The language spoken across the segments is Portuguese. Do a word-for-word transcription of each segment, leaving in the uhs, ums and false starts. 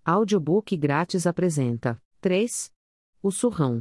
Audiobook grátis apresenta: três. O Surrão.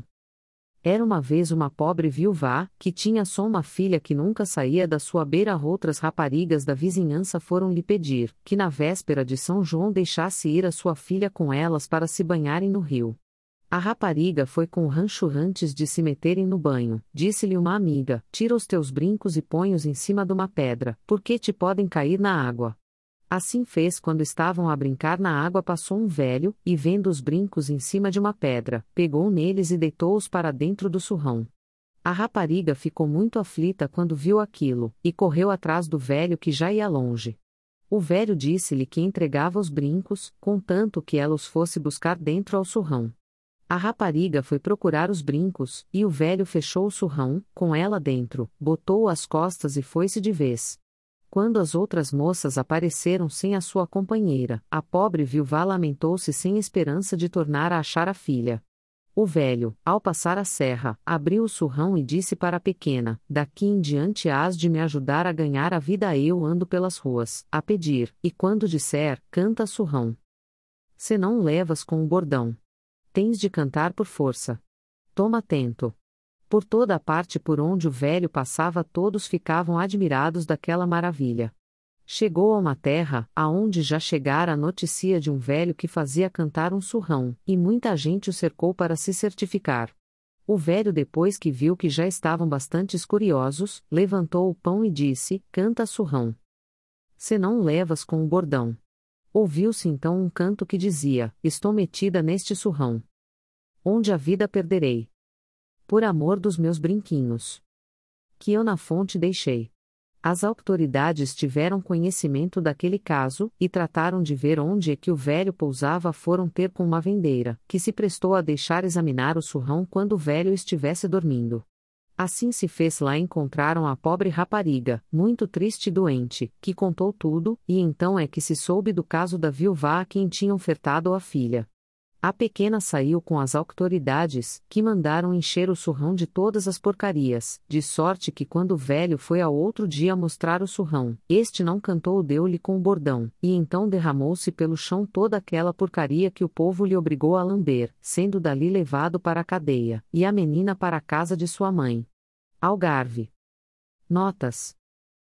Era uma vez uma pobre viúva, que tinha só uma filha que nunca saía da sua beira. Outras raparigas da vizinhança foram lhe pedir, que na véspera de São João deixasse ir a sua filha com elas para se banharem no rio. A rapariga foi com o rancho antes de se meterem no banho. Disse-lhe uma amiga: tira os teus brincos e põe-os em cima de uma pedra, porque te podem cair na água. Assim fez. Quando estavam a brincar na água, passou um velho, e vendo os brincos em cima de uma pedra, pegou neles e deitou-os para dentro do surrão. A rapariga ficou muito aflita quando viu aquilo, e correu atrás do velho, que já ia longe. O velho disse-lhe que entregava os brincos, contanto que ela os fosse buscar dentro ao surrão. A rapariga foi procurar os brincos, e o velho fechou o surrão, com ela dentro, botou-o às costas e foi-se de vez. Quando as outras moças apareceram sem a sua companheira, a pobre viúva lamentou-se sem esperança de tornar a achar a filha. O velho, ao passar a serra, abriu o surrão e disse para a pequena: daqui em diante hás de me ajudar a ganhar a vida. Eu ando pelas ruas, a pedir, e quando disser, canta surrão. Se não levas com o bordão, tens de cantar por força. Toma atento. Por toda a parte por onde o velho passava, todos ficavam admirados daquela maravilha. Chegou a uma terra, aonde já chegara a notícia de um velho que fazia cantar um surrão, e muita gente o cercou para se certificar. O velho, depois que viu que já estavam bastantes curiosos, levantou o pão e disse: canta surrão. Se não levas com o bordão. Ouviu-se então um canto que dizia: estou metida neste surrão. Onde a vida perderei, por amor dos meus brinquinhos, que eu na fonte deixei. As autoridades tiveram conhecimento daquele caso, e trataram de ver onde é que o velho pousava. Foram ter com uma vendeira, que se prestou a deixar examinar o surrão quando o velho estivesse dormindo. Assim se fez. Lá encontraram a pobre rapariga, muito triste e doente, que contou tudo, e então é que se soube do caso da viúva a quem tinham furtado a filha. A pequena saiu com as autoridades, que mandaram encher o surrão de todas as porcarias, de sorte que quando o velho foi ao outro dia mostrar o surrão, este não cantou, deu-lhe com o bordão, e então derramou-se pelo chão toda aquela porcaria que o povo lhe obrigou a lamber, sendo dali levado para a cadeia, e a menina para a casa de sua mãe. Algarve. Notas.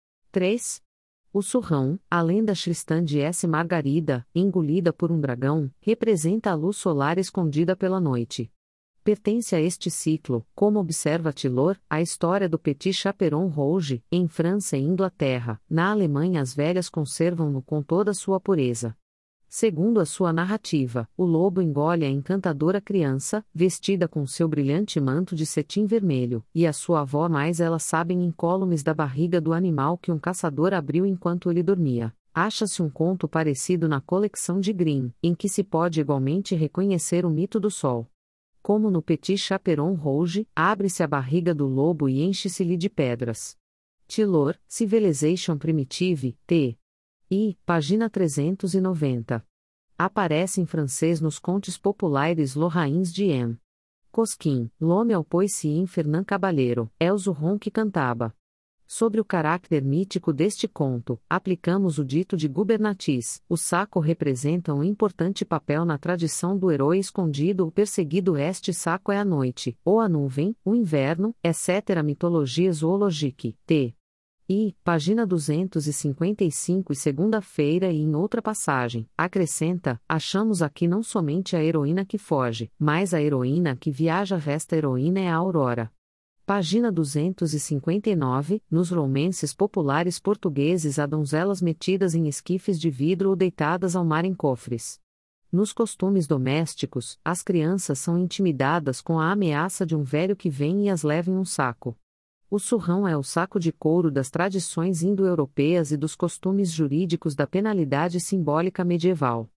três. O surrão, a lenda cristã de S. Margarida, engolida por um dragão, representa a luz solar escondida pela noite. Pertence a este ciclo, como observa Tylor, a história do Petit Chaperon Rouge, em França e Inglaterra. Na Alemanha as velhas conservam-no com toda a sua pureza. Segundo a sua narrativa, o lobo engole a encantadora criança, vestida com seu brilhante manto de cetim vermelho, e a sua avó mais ela sabem incólumes da barriga do animal que um caçador abriu enquanto ele dormia. Acha-se um conto parecido na coleção de Grimm, em que se pode igualmente reconhecer o mito do sol. Como no Petit Chaperon Rouge, abre-se a barriga do lobo e enche-se-lhe de pedras. Tylor, Civilization Primitive, t. I, página trezentos e noventa. Aparece em francês nos contos populares Lorrains de M. Cosquin, L'Homme au Poisson Fernand Caballero, é o surrão que cantava. Sobre o caráter mítico deste conto, aplicamos o dito de Gubernatis: o saco representa um importante papel na tradição do herói escondido ou perseguido. Este saco é a noite, ou a nuvem, o inverno, etcétera. Mitologia zoológica, t. I, página duzentos e cinquenta e cinco. E segunda-feira, e em outra passagem, acrescenta: achamos aqui não somente a heroína que foge, mas a heroína que viaja. Esta heroína é a Aurora. Página duzentos e cinquenta e nove. Nos romances populares portugueses há donzelas metidas em esquifes de vidro ou deitadas ao mar em cofres. Nos costumes domésticos, as crianças são intimidadas com a ameaça de um velho que vem e as leva em um saco. O surrão é o saco de couro das tradições indo-europeias e dos costumes jurídicos da penalidade simbólica medieval.